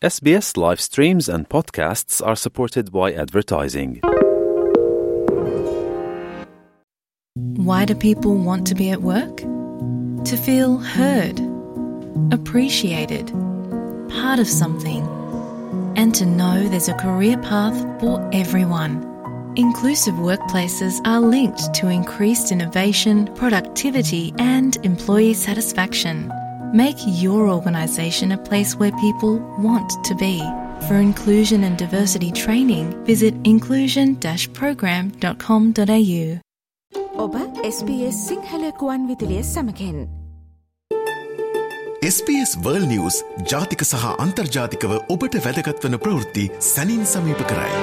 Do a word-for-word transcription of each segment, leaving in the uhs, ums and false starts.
S B S live streams and podcasts are supported by advertising. Why do people want to be at work? To feel heard, appreciated, part of something, and to know there's a career path for everyone. Inclusive workplaces are linked to increased innovation, productivity, and employee satisfaction. Make your organisation a place where people want to be. For inclusion and diversity training, visit inclusion dash program dot com dot a u. ඔබ S B S Sinhala ගුවන් විදුලිය සමගින් S B S World News ජාතික සහ අන්තර්ජාතිකව ඔබට වැදගත් වන ප්‍රවෘත්ති සැනින් සමීප කරයි.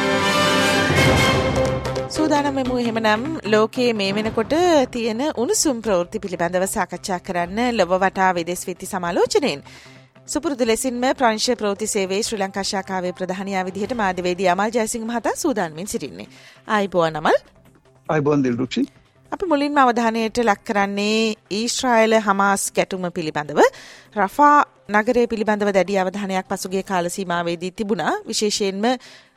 සූදානම් වෙමු එහෙමනම් ලෝකයේ මේ වෙනකොට තියෙන උණුසුම් ප්‍රවෘත්ති පිළිබඳව සාකච්ඡා කරන්න ලොව වටා විදේශ විත්ති සමාලෝචනයෙන්. සුපුරුදු ලෙසින්ම ප්‍රංශීය ප්‍රවෘත්ති සේවයේ ශ්‍රී ලංකා ශාඛාවේ ප්‍රධානියා විදිහට මාධ්‍යවේදී අමල් ජයසිංහ මහතා සූදානම්ින් සිටින්නේ. ආයිබෝන් අමල්. ආයිබෝන් දිල්රුක්ෂි. අපි මුලින්ම අවධානයට ලක් කරන්නේ ඊශ්‍රායල හමාස් ගැටුම පිළිබඳව. රෆා නගරය පිළිබඳව දැඩි අවධානයක් පසුගිය කාල සීමාවේදී තිබුණා. විශේෂයෙන්ම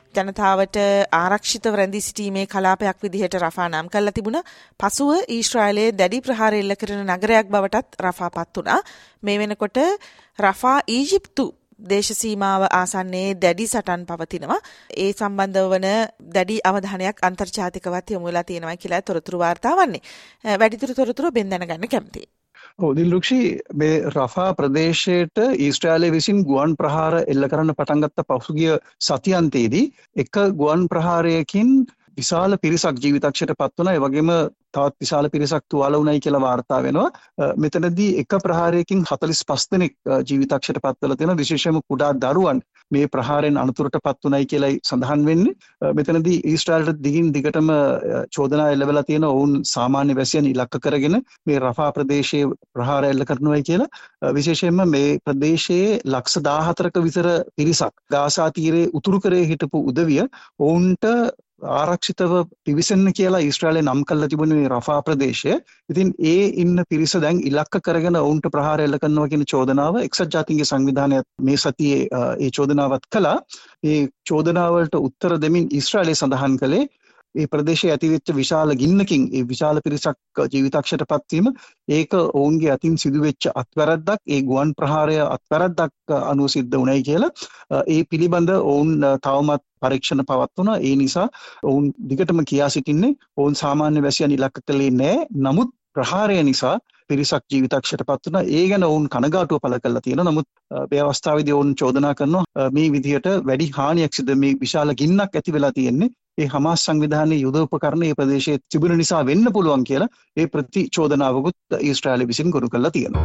ජනතාවට ආරක්ෂිතව රැඳී සිටීමේ කලාපයක් විදිහට රෆා නම් කරලා තිබුණා. පසුව ඊශ්‍රායලයේ දැඩි ප්‍රහාර එල්ල කරන නගරයක් බවටත් රෆා පත් වුණා. මේ වෙනකොට රෆා ඊජිප්තු දේශ සීමාව ආසන්නයේ දැඩි සටන් පවතිනවා. ඒ සම්බන්ධව වන දැඩි අවධානයක් අන්තර්ජාතිකවත් යොමු වෙලා තියෙනවා කියලා තොරතුරු වාර්තා වන්නේ. වැඩිදුර තොරතුරු බෙන් දැනගන්න කැමතියි. ඔව් දිල්රුක්ෂි, මේ රෆා ප්‍රදේශයට ඊශ්‍රායලය විසින් ගුවන් ප්‍රහාර එල්ල කරන්න පටන් ගත්ත පසුගිය සතියන්තයේදී එක ගුවන් ප්‍රහාරයකින් විශාල පිරිසක් ජීවිතක්ෂයට පත් වුණා. ඒ වගේම තවත් විශාල පිරිසක් තුවාල වුණයි කියලා වාර්තා වෙනවා. මෙතනදී එක ප්‍රහාරයකින් හතළිස් පහ දෙනෙක් ජීවිතක්ෂයට පත් වෙලා තියෙනවා. විශේෂයෙන්ම කුඩා දරුවන් මේ ප්‍රහාරයෙන් අනතුරට පත් වුණයි කියලායි සඳහන් වෙන්නේ. මෙතනදී ඊශ්‍රායලට දිගින් දිගටම චෝදනා එල්ලවලා තියෙන ඔවුන් සාමාන්‍ය වැසියන් ඉලක්ක කරගෙන මේ රෆා ප්‍රදේශයේ ප්‍රහාර එල්ල කරනවායි කියලා. විශේෂයෙන්ම මේ ප්‍රදේශයේ ලක්ෂ දාහතරක විතර පිරිසක් ගාසා තීරයේ උතුරු කරේ හිටපු උදවිය ඔවුන්ට ආරක්ෂිතව පිවිසෙන්න කියලා ඊශ්‍රායලය නම් කළා තිබුණේ මේ රෆා ප්‍රදේශය. ඉතින් ඒ ඉන්න පිරිස දැන් ඉලක්ක කරගෙන ඔවුන්ට ප්‍රහාර එල්ල කරනවා කියන චෝදනාව එක්සත් ජාතීන්ගේ සංවිධානය මේ සතියේ ඒ චෝදනාවත් කළා. ඒ චෝදනාවලට උත්තර දෙමින් ඊශ්‍රායලය සඳහන් කළේ ඒ ප්‍රදේශයේ ඇතිවෙච්ච විශාල ගින්නකින් ඒ විශාල පිරිසක් ජීවිතක්ෂයට පත්වීම ඒක ඔවුන්ගේ අතින් සිදුවෙච්ච අත්වැරද්දක්, ඒ ගුවන් ප්‍රහාරය අත්වැරද්දක් අනුව සිද්ධ වුණයි කියලා. ඒ පිළිබඳ ඔවුන් තවමත් පරීක්ෂණ පවත්වනවා. ඒ නිසා ඔවුන් දිගටම කියා සිටින්නේ ඔවුන් සාමාන්‍ය වැසියන් ඉලක්ක කළේ නැහැ. නමුත් ප්‍රහාරය නිසා පිරිසක් ජීවිතක්ෂයට පත් වුණා. ඒ ගැන ඔවුන් කනගාටුව පළ කරලා තියෙනවා. නමුත් මේ අවස්ථාවේදී ඔවුන් චෝදනා කරනවා මේ විදිහට වැඩි හානියක් සිදු මේ විශාල ගින්නක් ඇති වෙලා තියෙන්නේ ඒ හමාස් සංවිධානයේ යුද උපකරණ මේ ප්‍රදේශයේ තිබුණ නිසා වෙන්න පුළුවන් කියලා ඒ ප්‍රතිචෝදනාවකුත් ඊශ්‍රායලය විසින් ගොනු කරලා තියෙනවා.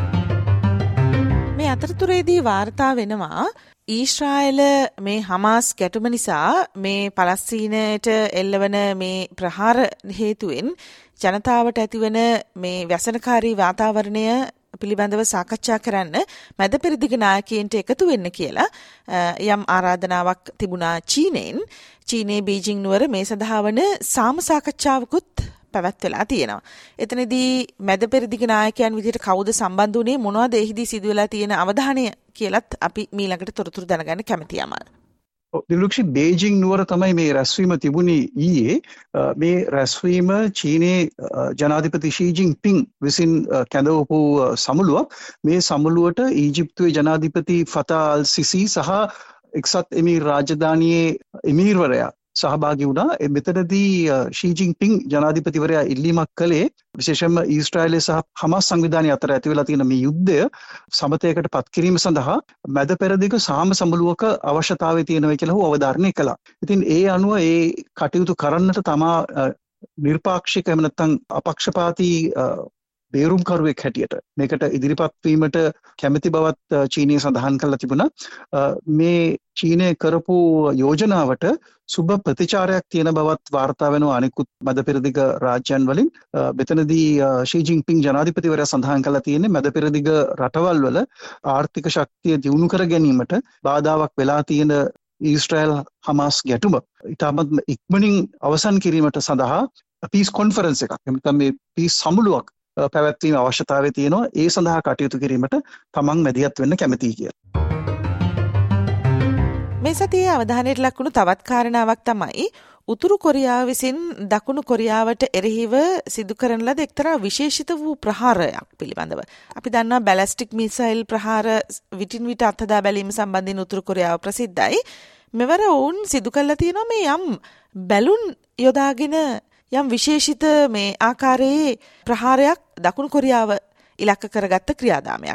මේ අතරතුරේදී වාර්තා වෙනවා ඊශ්‍රායල මේ හමාස් ගැටුම නිසා මේ පලස්තීනයට එල්ලවන මේ ප්‍රහාර හේතුවෙන් ජනතාවට ඇතිවන මේ ව්‍යසනකාරී වාතාවරණය පිළිබඳව සාකච්ඡා කරන්න මැද පෙරදිග නායකයන්ට එකතු වෙන්න කියලා යම් ආරාධනාවක් තිබුණා චීනෙන්. චීනයේ බීජිං නුවර මේ සඳහා වන සාම සාකච්ඡාවකුත් පැවැත්වෙලා තියෙනවා. එතනදී මැද පෙරදිග නායකයන් විදිහට කවුද සම්බන්ධ වුණේ, මොනවද එහිදී සිදුවලා තියෙන අවධානය කියලත් අපි මීළඟට තොරතුරු දැනගන්න කැමතියි අමල්. දිල්රුක්ෂි, බේජිං නුවර තමයි මේ රැස්වීම තිබුණේ ඊයේ. මේ රැස්වීම චීනයේ ජනාධිපති ෂී ජින්පිං විසින් කැඳවපු සමුළුවක්. මේ සමුළුවට ඊජිප්තුවේ ජනාධිපති ෆතා අල් සිසි සහ එක්සත් එමීර් රාජධානියේ එමීර්වරයා සහභාගී වුණා. මෙතනදී ෂී ජින්පිං ජනාධිපතිවරයා ඉල්ලීමක් කළේ විශේෂයෙන්ම ඊශ්‍රායලය සහ හමාස් සංවිධානය අතර ඇති වෙලා තියෙන මේ යුද්ධය සමතයකට පත් කිරීම සඳහා මැද පෙරදිග සාම සමුළුවක අවශ්‍යතාවය තියෙනවා කියලා ඔහු අවධාරණය කළා. ඉතින් ඒ අනුව ඒ කටයුතු කරන්නට තමා නිර්පාක්ෂික එහෙම නැත්නම් අපක්ෂපාතී බේරුම්කරුවෙක් හැටියට මේකට ඉදිරිපත් වීමට කැමැති බවත් චීනය සඳහන් කරලා තිබුණා. මේ චීනය කරපු යෝජනාවට සුබ ප්‍රතිචාරයක් තියෙන බවත් වාර්තා වෙනවා අනෙකුත් මැද පෙරදිග රාජ්‍යයන් වලින්. මෙතනදී ෂී ජින්පිං ජනාධිපතිවරයා සඳහන් කරලා තියෙන්නේ මැද පෙරදිග රටවල් වල ආර්ථික ශක්තිය දියුණු කර ගැනීමට බාධාවක් වෙලා තියෙන ඊශ්‍රායල් හමාස් ගැටුම ඉතාමත් ඉක්මනින් අවසන් කිරීමට සඳහා පීස් කොන්ෆරන්ස් එකක් එතන මේ පීස් සමුළුවක් පැවැත්වීම අවශ්‍යතාවය තියෙනවා. ඒ සඳහා කටයුතු කිරීමට තමන් මැදිහත් වෙන්න කැමතියි කියලා. මේ සතියේ අවධානයට ලක් වුණු තවත් කාරණාවක් තමයි උතුරු කොරියාව විසින් දකුණු කොරියාවට එරෙහිව සිදු කරන ලද එක්තරා විශේෂිත වූ ප්‍රහාරයක් පිළිබඳව. අපි දන්නවා බැලිස්ටික් මිසයිල් ප්‍රහාර විටින් විට අත්හදා බැලීම සම්බන්ධයෙන් උතුරු කොරියාව ප්‍රසිද්ධයි. මෙවර ඔවුන් සිදු කළා තියෙනවා මේ යම් බැලුන් යොදාගෙන යම් විශේෂිත මේ ආකාරයේ ප්‍රහාරයක් දකුණු කොරියාව ඉලක්ක කරගත්ත ක්‍රියාදාමයක්.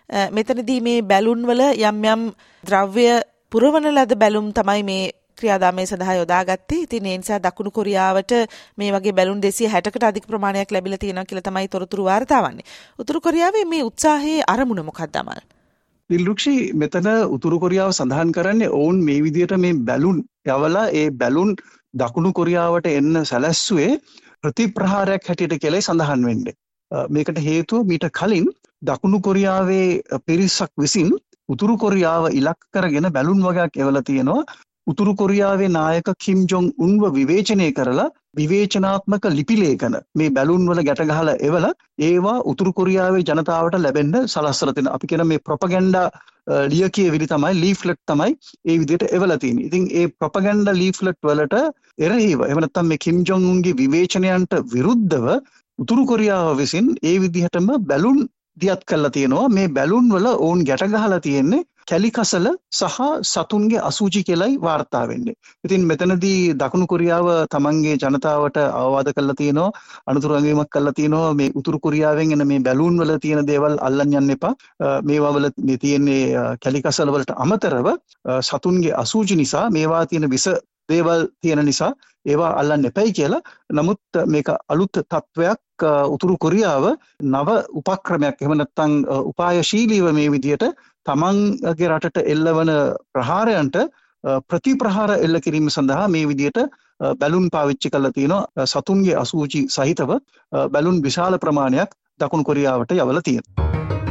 මෙතනදී මේ බැලුන් වල යම් යම් ද්‍රව්‍ය පුරවන ලද බැලුම් තමයි මේ ක්‍රියාදාමයේ සඳහා යොදාගත්තේ. ඉතින් ඒ නිසා දකුණු කොරියාවට මේ වගේ බැලුන් දෙසිය හැටකට අධික ප්‍රමාණයක් ලැබිලා තියෙනවා කියලා තමයි තොරතුරු වාර්තා වන්නේ. උතුරු කොරියාවේ මේ උත්සාහයේ අරමුණ මොකක්ද අමල්? දිල්රුක්ෂි මෙතන උතුරු කොරියාව සඳහන් කරන්නේ ඔවුන් මේ විදිහට මේ බැලුන් යවලා ඒ බැලුන් දකුණු කොරියාවට එන්න සැලැස්සුවේ ප්‍රතිප්‍රහාරයක් හැටියට කියලා සඳහන් වෙන්නේ. මේකට හේතුව මීට කලින් දකුණු කොරියාවේ පිරිසක් විසින් උතුරු කොරියාව ඉලක්ක කරගෙන බැලුන් වගේක් එවලා තියෙනවා. උතුරු කොරියාවේ නායක කිම් ජොන් උන්ව විවේචනය කරලා විවේචනාත්මක ලිපි ලේඛන මේ බැලුන් වල ගැට ගහලා එවලා ඒවා උතුරු කොරියාවේ ජනතාවට ලැබෙන්න සලස්සලා තියෙනවා. අපි කියන මේ ප්‍රොපගැන්ඩා ලියකියවිලි තමයි ලීෆ්ලට් තමයි ඒ විදිහට එවලා තියෙන්නේ. ඉතින් ඒ ප්‍රොපගැන්ඩා ලීෆ්ලට් වලට එරෙහිව එහෙම නැත්නම් මේ කිම් ජොන් උන්ගේ විවේචනයන්ට විරුද්ධව උතුරු කොරියාව විසින් ඒ විදිහටම බැලුන් දියත් කරලා තියෙනවා. මේ බැලුන් වල ඕන් ගැට ගහලා තියෙන්නේ කැලිකසල සහ සතුන්ගේ අසූචි කියලායි වාර්තා වෙන්නේ. ඉතින් මෙතනදී දකුණු කොරියාව තමන්ගේ ජනතාවට අවවාද කරලා තියෙනවා, අනුතුරු අංගීමක් කරලා තියෙනවා මේ උතුරු කොරියාවෙන් එන මේ බැලුන් වල තියෙන දේවල් අල්ලන් යන්න එපා. මේවා වල මේ තියෙන්නේ කැලිකසල වලට අමතරව සතුන්ගේ අසූචි නිසා මේවා තියෙන විස දේවල් තියෙන නිසා ඒවා අල්ලන්න එපයි කියලා. නමුත් මේක අලුත් තත්වයක්. උතුරු කොරියාව නව උපක්‍රමයක් එහෙම නැත්නම් උපායශීලීව මේ විදියට තමන්ගේ රටට එල්ලවන ප්‍රහාරයන්ට ප්‍රතිප්‍රහාර එල්ල කිරීම සඳහා මේ විදියට බැලුන් පාවිච්චි කරලා තියෙනවා. සතුන්ගේ අසූචි සහිතව බැලුන් විශාල ප්‍රමාණයක් දකුණු කොරියාවට යවලා තියෙනවා.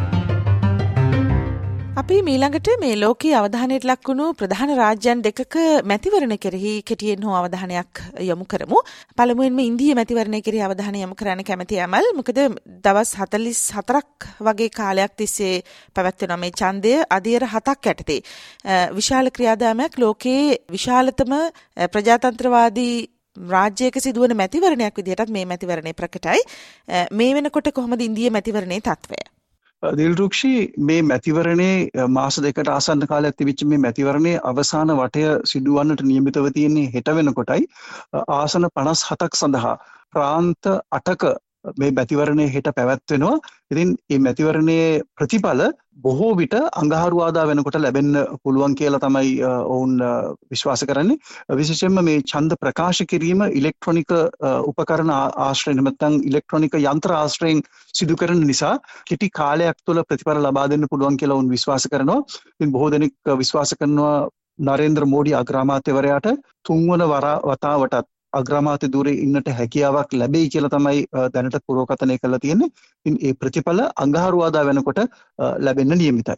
අපි මීළඟට මේ ලෝකයේ අවධානයට ලක් වුණු ප්‍රධාන රාජ්‍යයන් දෙකක මැතිවරණ කෙරෙහි කෙටියෙන් හෝ අවධානයක් යොමු කරමු. පළමුවෙන්ම ඉන්දියා මැතිවරණය කෙරෙහි අවධානය යොමු කරන්න කැමැති අමල්. මොකද දවස් හතළිස් හතරක් වගේ කාලයක් තිස්සේ පැවැත්වෙන මේ ඡන්දය අධියර හතක් යටතේ විශාල ක්‍රියාදාමයක් ලෝකයේ විශාලතම ප්‍රජාතන්ත්‍රවාදී රාජ්‍යයක සිදුවන මැතිවරණයක් විදිහටත් මේ මැතිවරණය ප්‍රකටයි. මේ වෙනකොට කොහොමද ඉන්දියා මැතිවරණයේ තත්ත්වය? දිල්රුක්ෂි මේ මැතිවරණේ මාස දෙකට ආසන්න කාලයක් තිබිච්ච මේ මැතිවරණයේ අවසාන වටය සිදුවන්නට නියමිතව තියෙන්නේ හෙට වෙනකොටයි. ආසන පනස් හතක් සඳහා ප්‍රාන්ත අටක මේ මැතිවරණය හෙට පැවැත්වෙනවා. ඉතින් මේ මැතිවරණයේ ප්‍රතිඵල බොහෝ විට අඟහරුවාදා වෙනකොට ලැබෙන්න පුළුවන් කියලා තමයි ඔවුන් විශ්වාස කරන්නේ. විශේෂයෙන්ම මේ ඡන්ද ප්‍රකාශ කිරීම ඉලෙක්ට්‍රොනික උපකරණ ආශ්‍රයෙන් නැත්නම් ඉලෙක්ට්‍රොනික යන්ත්‍ර ආශ්‍රයෙන් සිදු කරන නිසා කෙටි කාලයක් තුළ ප්‍රතිඵල ලබා දෙන්න පුළුවන් කියලා ඔවුන් විශ්වාස කරනවා. ඉතින් බොහෝ දෙනෙක් විශ්වාස කරනවා නරේන්ද්‍ර මෝඩි අග්‍රාමාත්‍යවරයාට තුන්වන වතාවටත් අග්‍රාමාත්‍ය ධුරේ ඉන්නට හැකියාවක් ලැබෙයි කියලා තමයි දැනට පුරෝකථනය කරලා තියෙන්නේ. ඉතින් ඒ ප්‍රතිඵල අඟහරුවාදා වෙනකොට ලැබෙන්න නියමිතයි.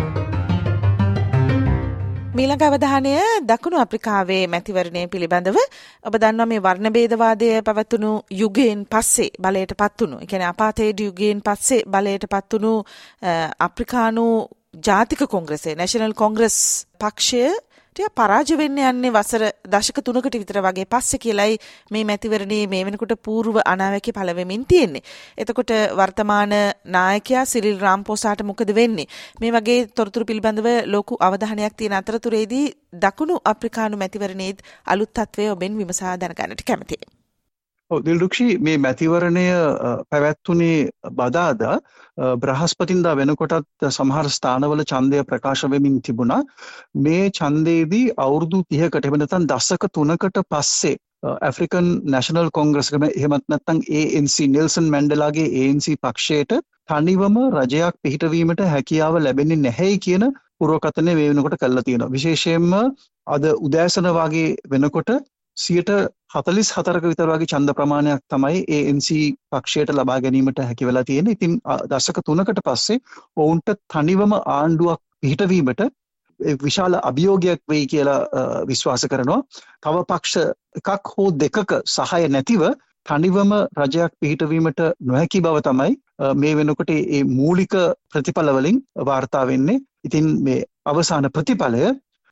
මීළඟ අවධානය දකුණු අප්‍රිකාවේ මැතිවරණය පිළිබඳව. ඔබ දන්නවා මේ වර්ණ භේදවාදය පැවතුණු යුගයෙන් පස්සේ බලයට පත්තුණු. ඒ කියන්නේ අපාතේඩ් යුගයෙන් පස්සේ බලයට පත්තුණු අප්‍රිකානු ජාතික කොංග්‍රසය නැෂනල් කොංග්‍රස් පක්ෂය පරාජය වෙන්න යන්නේ වසර දශක තුනකට විතර වගේ පස්සේ කියලායි මේ මැතිවරණයේ මේ වෙනකොට పూర్ව අනාවැකි පළ වෙමින් තියෙන්නේ. එතකොට වර්තමාන නායකයා සිරිල් රාම්පෝසාට මොකද වෙන්නේ? මේ වගේ තොරතුරු පිළිබඳව ලොකු අවධානයක් තියෙන අතරතුරේදී දකුණු අප්‍රිකානු මැතිවරණයේ අලුත් තත්ත්වය ඔබෙන් විමසා දැනගන්නට කැමතියි. ඔව් දිල්රුක්ෂි මේ මැතිවරණය පැවැත්වුණේ බදාදා බ්‍රහස්පතින්දා වෙනකොටත් සමහර ස්ථානවල ඡන්දය ප්‍රකාශ වෙමින් තිබුණා. මේ ඡන්දයේදී අවුරුදු තිහකට එහෙම නැත්නම් දශක තුනකට පස්සේ ඇෆ්‍රිකන් නැෂනල් කොංග්‍රස් එක එහෙමත් නැත්නම් ඒ එන් සී නෙල්සන් මැන්ඩෙලාගේ ඒ එන් සී පක්ෂයට තනිවම රජයක් පිහිටවීමට හැකියාව ලැබෙන්නේ නැහැයි කියන පුරෝකථනය මේ වෙනකොට කළා තියෙනවා. විශේෂයෙන්ම අද උදෑසන වගේ වෙනකොට සියයට හතළිස් හතරක විතර වගේ ඡන්ද ප්‍රමාණයක් තමයි ඒ එන් සී පක්ෂයට ලබා ගැනීමට හැකි වෙලා තියෙන්නේ. ඉතින් දශක තුනකට පස්සේ ඔවුන්ට තනිවම ආණ්ඩුවක් පිහිටවීමට විශාල අභියෝගයක් වෙයි කියලා විශ්වාස කරනවා. තව පක්ෂ එකක් හෝ දෙකක සහාය නැතිව තනිවම රජයක් පිහිටවීමට නොහැකි බව තමයි මේ වෙනකොට මේ මූලික ප්‍රතිඵල වලින් වාර්තා වෙන්නේ. ඉතින් මේ අවසාන ප්‍රතිඵලය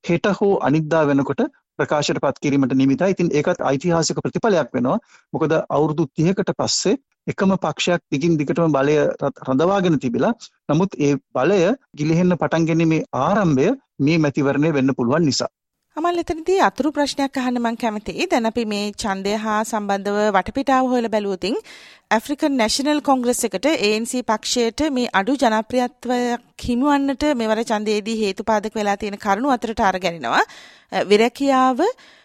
හෙට හෝ අනිද්දා වෙනකොට ප්‍රකාශයට පත් කිරීමට නිමිතයි. ඉතින් ඒකත් ඓතිහාසික ප්‍රතිඵලයක් වෙනවා. මොකද අවුරුදු තිහකට පස්සේ එකම පක්ෂයක් දිගින් දිගටම බලය රඳවාගෙන තිබිලා නමුත් ඒ බලය ගිලිහෙන්න පටන් ගැනීමේ ආරම්භය මේ මැතිවරණය වෙන්න පුළුවන් නිසා. අමල් එතනදී අතුරු ප්‍රශ්නයක් අහන්න මම කැමතියි. දැන් අපි මේ ඡන්දය හා සම්බන්ධව වටපිටාව හොයලා බැලුවොත් ඇෆ්‍රිකන් නැෂනල් කොංග්‍රස් එකට ඒ එන් සී පක්ෂයට මේ අඩු ජනප්‍රියත්වයක් හිමිවන්නට මෙවර ඡන්දයේදී හේතුපාදක වෙලා තියෙන කරුණු අතරට අරගෙනවා. විරකියාව,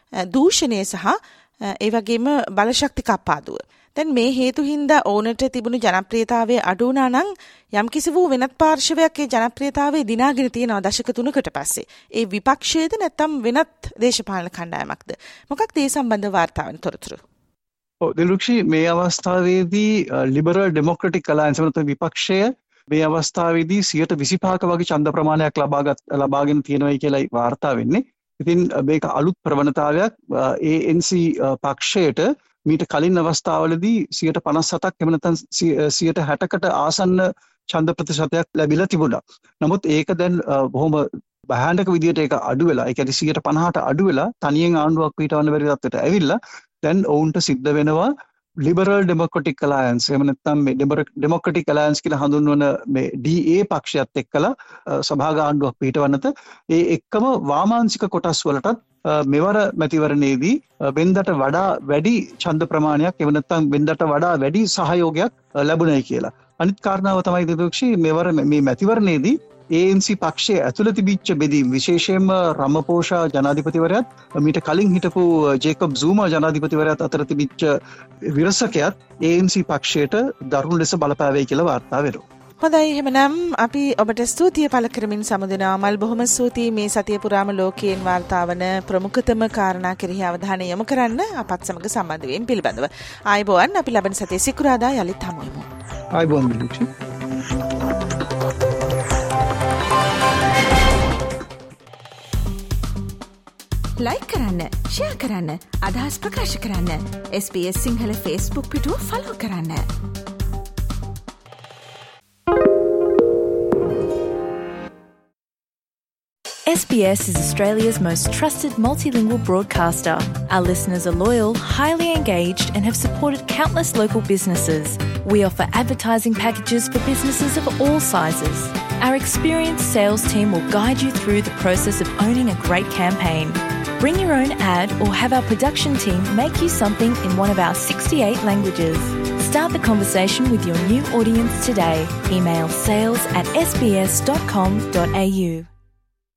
දූෂණය සහ ඒ වගේම බලශක්ති කප්පාදුව. දැන් මේ හේතු හින්දා ඕනට තිබුණු ජනප්‍රියතාවය අඩු වුණා නම් යම්කිසි වූ වෙනත් පාර්ශවයක් ඒ ජනප්‍රියතාවය දිනාගෙන තියෙනවා දශක තුනකට පස්සේ. ඒ විපක්ෂයේද නැත්නම් වෙනත් දේශපාලන කණ්ඩායමක්ද? මොකක්ද ඒ සම්බන්ධ වාර්තා වෙන තොරතුරු? ඔව් දිලුක්ෂි, මේ අවස්ථාවේදී ලිබරල් ඩෙමොක්‍රටික් අලයන්ස් වෙනත විපක්ෂය මේ අවස්ථාවේදී සියයට විසිපහක වගේ ඡන්ද ප්‍රමාණයක් ලබාගත් ලබාගෙන තියෙනවායි කියලායි වාර්තා වෙන්නේ. ඉතින් මේක අලුත් ප්‍රවණතාවයක්. ඒ එන් සී පක්ෂයට මීට කලින් අවස්ථාවලදී සියයට පනස් හතක් එහෙම නැත්නම් සියයට හැටකට ආසන්න ඡන්ද ප්‍රතිශතයක් ලැබිලා තිබුණා. නමුත් ඒක දැන් බොහොම භයානක විදියට ඒක අඩු වෙලා, ඒ කියන්නේ සියයට පනහට අඩු වෙලා තනියෙන් ආණ්ඩුවක් පිටවන්න බැරි තත්ත්වයට ඇවිල්ලා දැන් ඔවුන්ට සිද්ධ වෙනවා ලිබරල් ඩෙමොක්‍රටික් අලයන්ස් එහෙම නැත්නම් මේ ඩෙමොක්‍රටික් අලයන්ස් කියලා හඳුන්වන මේ ඩී ඒ පක්ෂයත් එක්කලා සභාග ආණ්ඩුවක් පිටවන්නත ඒ එක්කම වාමාංශික කොටස් වලටත් මෙවර මැතිවරණයේදී වෙනදට වඩා වැඩි ඡන්ද ප්‍රමාණයක් එහෙම නැත්නම් වෙනදට වඩා වැඩි සහයෝගයක් ලැබුණයි කියලා. අනිත් කාරණාව තමයි දිලුක්ෂි, මෙවර මේ මැතිවරණයේදී ඒ එන් සී පක්ෂයේ ඇතුළත තිබිච්ච බෙදීම්, විශේෂයෙන්ම රාමපෝෂා ජනාධිපතිවරයාත් මීට කලින් හිටපු ජේකබ් සූමා ජනාධිපතිවරයාත් අතර තිබිච්ච විරසකයත් ඒ එන් සී පක්ෂයට දරුණු ලෙස බලපෑවේ කියලා වාර්තා වෙනවා. හොඳයි, එහෙමනම් අපි ඔබට ස්තුතිය පළ කරමින් සමුදෙනවා. මල් බොහොම ස්තුතියි මේ සතිය පුරාම ලෝකයෙන් වාර්තා වන ප්‍රමුඛතම කාරණා කෙරෙහි අවධානය යොමු කරන්න අපත් සමග සම්බන්ධ වීම පිළිබඳව. ආයුබෝවන්. අපි ලබන සතියේ සිකුරාදා යලිත් හමු වෙමු. ආයුබෝවන් මිලුක්ෂි. ලයික් කරන්න, ෂෙයා කරන්න, අදහස් ප්‍රකාශ කරන්න. S B S Sinhala Facebook පිටුව ෆලෝ කරන්න. S B S is Australia's most trusted multilingual broadcaster. Our listeners are loyal, highly engaged, and have supported countless local businesses. We offer advertising packages for businesses of all sizes. Our experienced sales team will guide you through the process of owning a great campaign. Bring your own ad or have our production team make you something in one of our sixty-eight languages. Start the conversation with your new audience today. Email sales at s b s dot com dot a u.